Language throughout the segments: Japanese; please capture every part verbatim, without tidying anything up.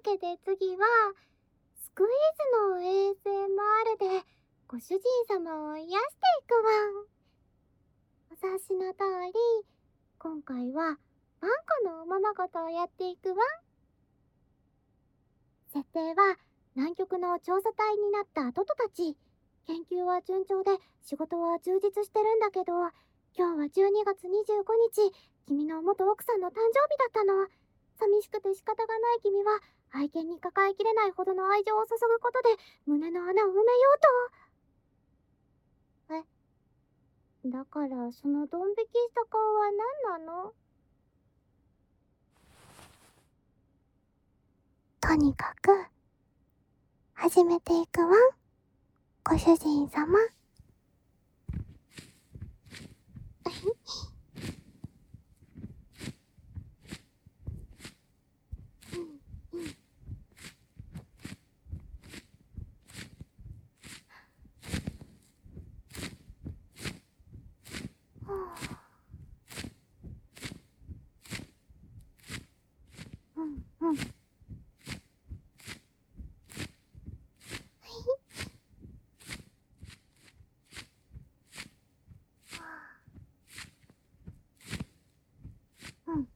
けで次はスクイーズの エーエスエムアール でご主人様を癒していくワン。お察しの通り、今回はワンコのおままごとをやっていくワン。設定は南極の調査隊になったトトたち。研究は順調で仕事は充実してるんだけど、今日はじゅうにがつにじゅうごにち、君の元奥さんの誕生日だったの。寂しくて仕方がない君は愛犬に抱えきれないほどの愛情を注ぐことで胸の穴を埋めようと。え、だからそのドン引きした顔は何なの？とにかく始めていくワン、ご主人様。うんうん。うん。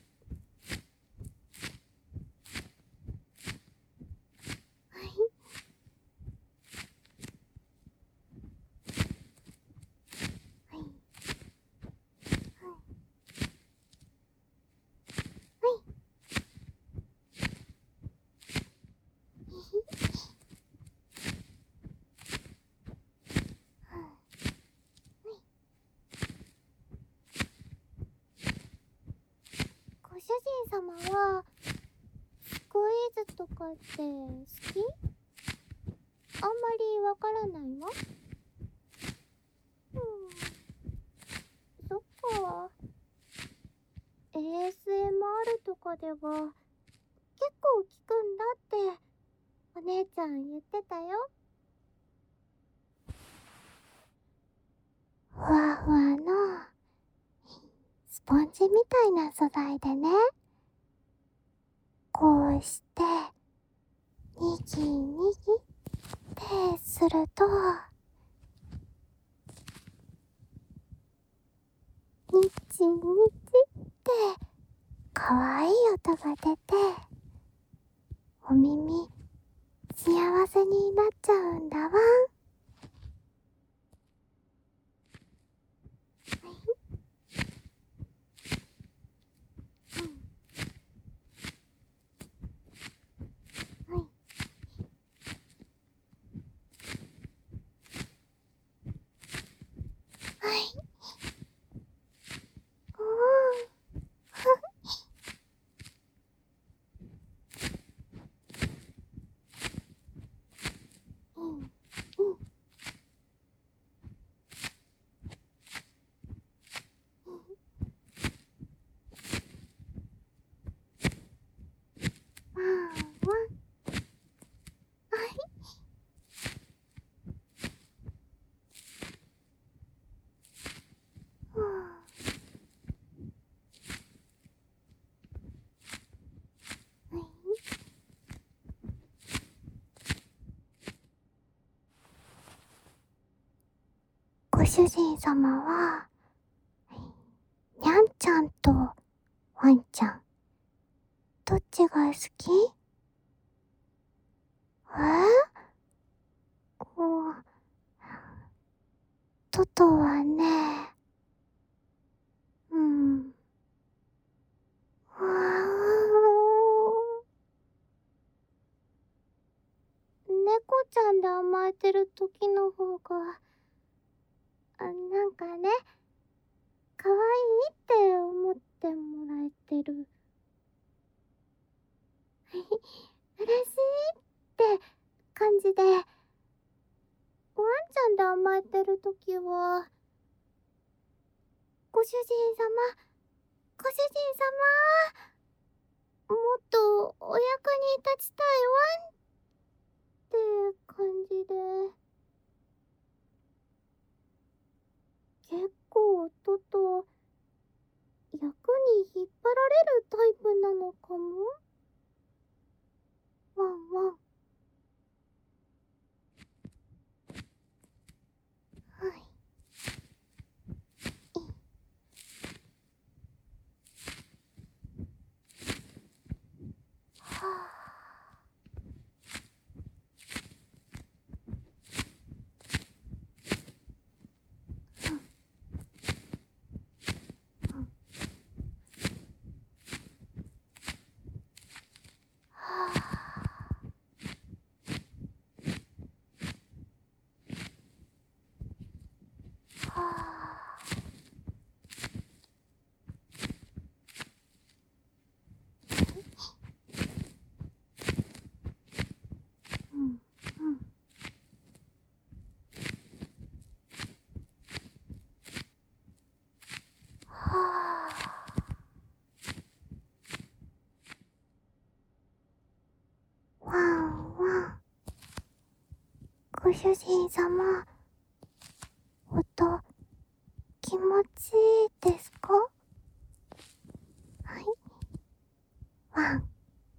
ご主人様はスクイーズとかって好き？あんまりわからないわ。うん、そっか。 エーエスエムアール とかでは結構効くんだってお姉ちゃん言ってたよ。ふわふわのスポンジみたいな素材でね、こうしてにぎにぎってするとにちにちってかわいい音が出て、お耳幸せになっちゃうんだわん。はい。おー。うん。うん。ワンワン。はい。うん。ご主人様はにゃんちゃんとワンちゃんどっちが好き？え？うん、トトはね、うん、うわー、猫ちゃんで甘えてる時の方があ、なんかね、可愛いって思ってもらえてる。嬉しいって感じで、ワンちゃんで甘えてる時は、ご主人様、ご主人様、もっとお役に立ちたいワンって感じで、結構トト、役に引っ張られるタイプなのかも。 主人様、音、気持ちいいですか？はい。ワン。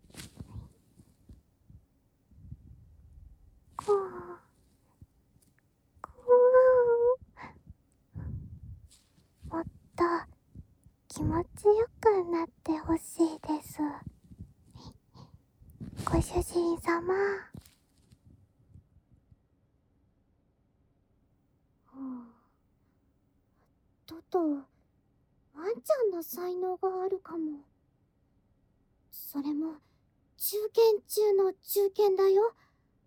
こう。こう。もっと気持ちよくなってほしいです。ご主人様。トト、ワンちゃんの才能があるかも。それも、中堅中の中堅だよ。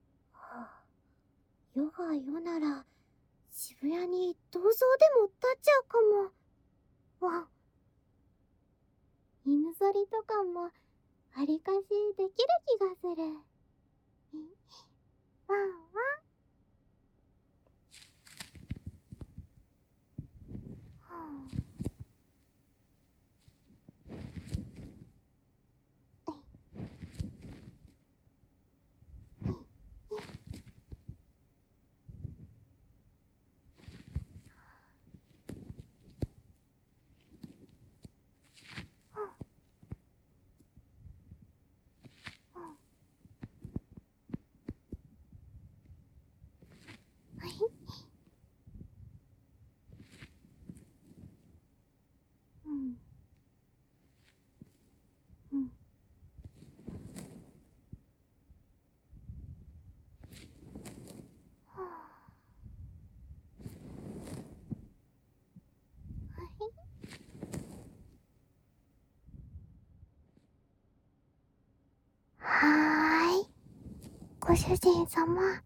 世が世なら、渋谷に銅像でも建っちゃうかも。ワン。犬ぞりとかも、わりかしできる気がする。ワンワン。はーい。ご主人様。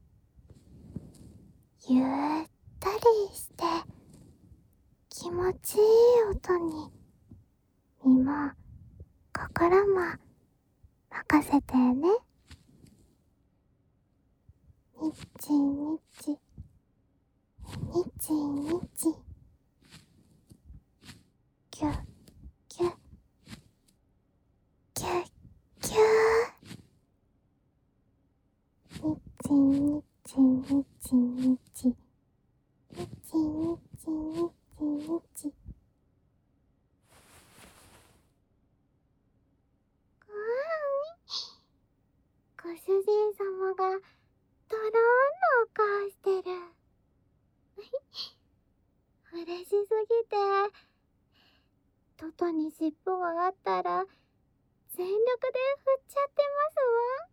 ゆったりして、気持ちいい音に、身も心も任せてね。にちにち、にちにち。キュッキュッ、キュッキュー。にちにちにちにち。にちにちにちにち。ご主人様がとろーんの顔してる。嬉しすぎて、トトに尻尾があったら全力で振っちゃってますわ。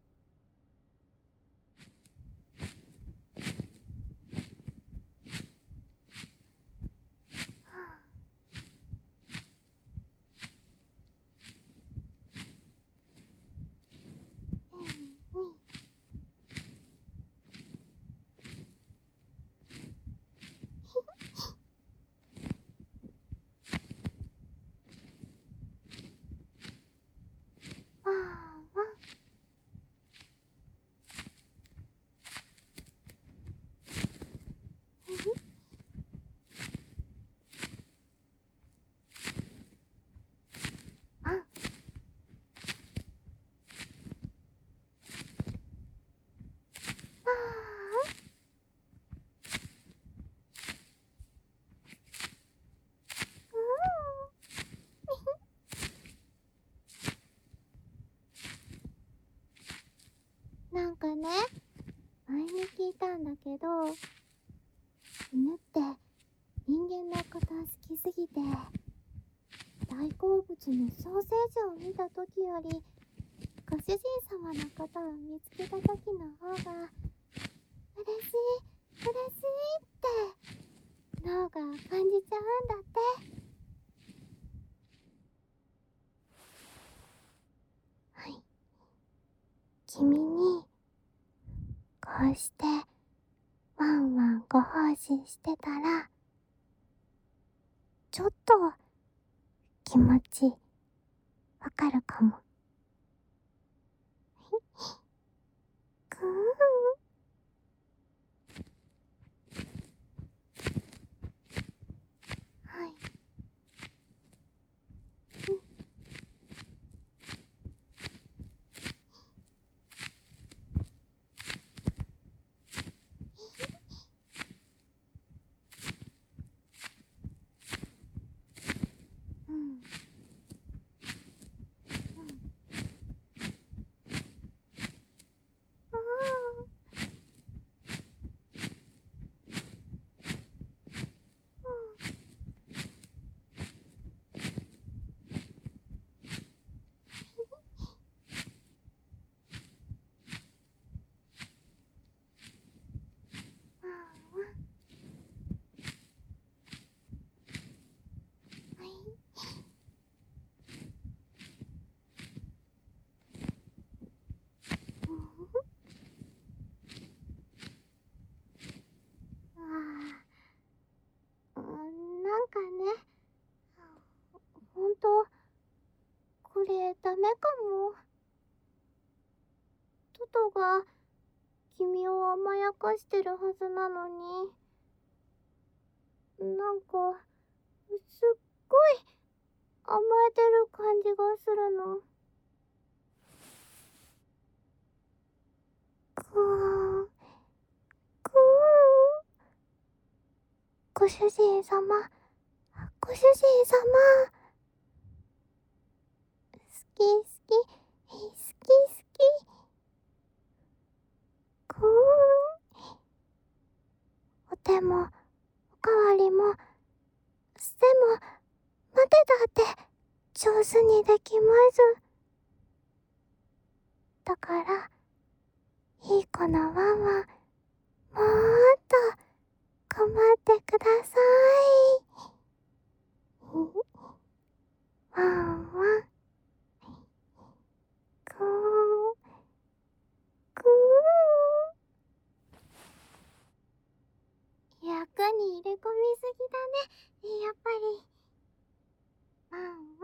なんかね、前に聞いたんだけど、犬って人間のこと好きすぎて、大好物のソーセージを見た時より、ご主人様のことを見つけた時の方が、嬉しい、嬉しいって脳が感じちゃうんだって。はい。君に、こうして、ワンワンご奉仕してたら、ちょっと、気持ち、わかるかも。くーん。はい。 と、これダメかも。トトが君を甘やかしてるはずなのに、なんかすっごい甘えてる感じがするの。くーん、くーん。ご主人様、ご主人様。好き好き、好き好き。くーん。お手も、おかわりも、背も、待てだって上手にできます。だから、いい子のワンワン、もーっと頑張ってください。ワンワン、くーん、くーん。役に入れ込みすぎだね、やっぱり。ワンワン。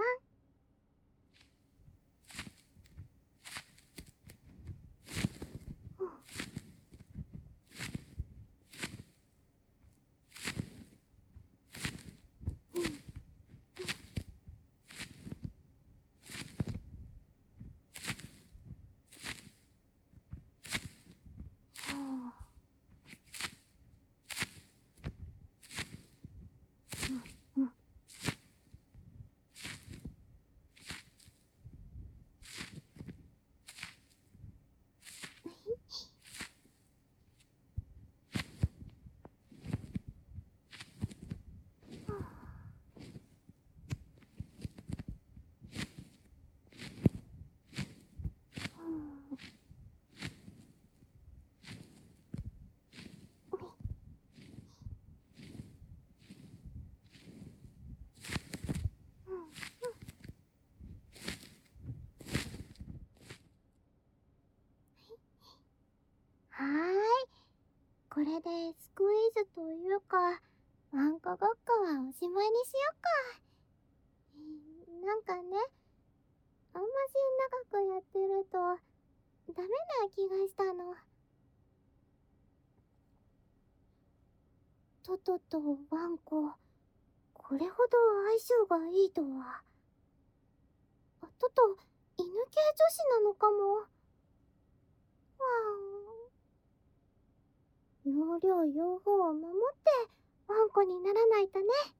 はーい。これでスクイーズというか、ワンコごっこはおしまいにしよっか。なんかね、あんまし長くやってるとダメな気がしたの。トトとワンコ、これほど相性がいいとは。トト、犬系女子なのかも。わーん。要領用法を守ってワンコにならないとね。